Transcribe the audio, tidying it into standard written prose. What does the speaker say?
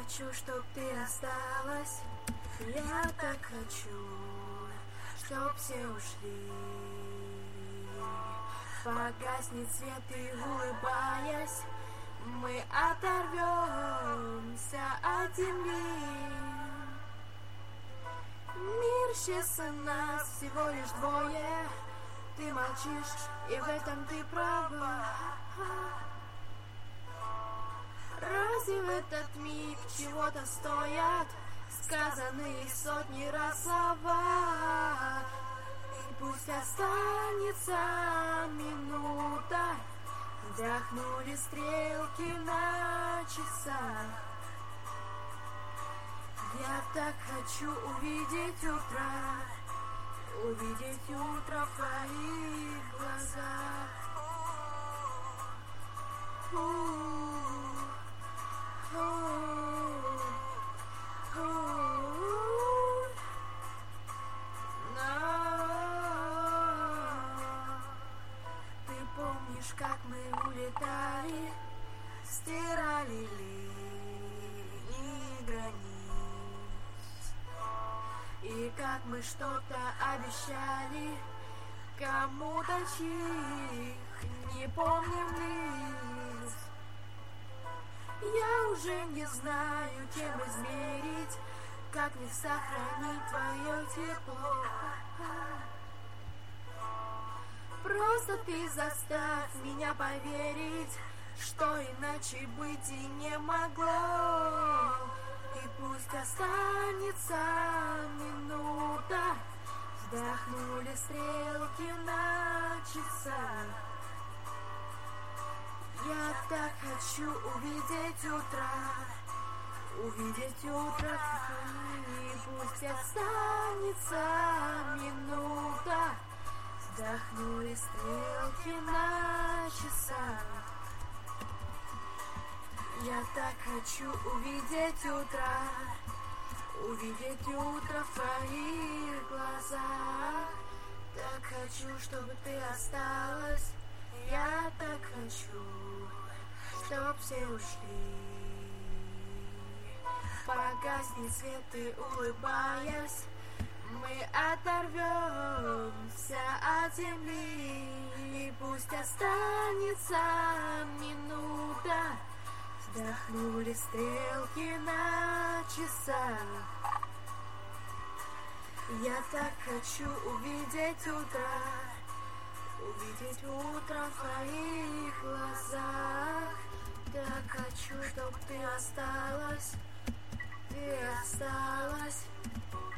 хочу, чтоб ты осталась. Я так хочу, чтоб все ушли. Погаснет свет и, улыбаясь, мы оторвемся от земли. Мир исчез, и нас всего лишь двое. Ты молчишь, и в этом ты права. Разве в этот миг чего-то стоят сказанные сотни раз слова? И пусть останется минута, вздохнули стрелки на часах. Я так хочу увидеть утро в твоих глазах. Ты помнишь, как мы улетали, стирали линии границ, и как мы что-то обещали кому-то, чьих не помним лиц. Я уже не знаю, чем измерить, как мне сохранить твое тепло. Просто ты заставь меня поверить, что иначе быть и не могло. И пусть останется минута, вздохнули стрелки на часах. Я так хочу увидеть утро, и пусть останется минута, вздохнули стрелки на часах. Я так хочу увидеть утро в твоих глазах. Так хочу, чтобы ты осталась. Я так хочу, чтоб все ушли. Погаснет свет и, улыбаясь, мы оторвемся от земли. И пусть останется минута, вздохнули стрелки на часах. Я так хочу увидеть утро в твоих глазах. Так хочу, чтоб ты осталась.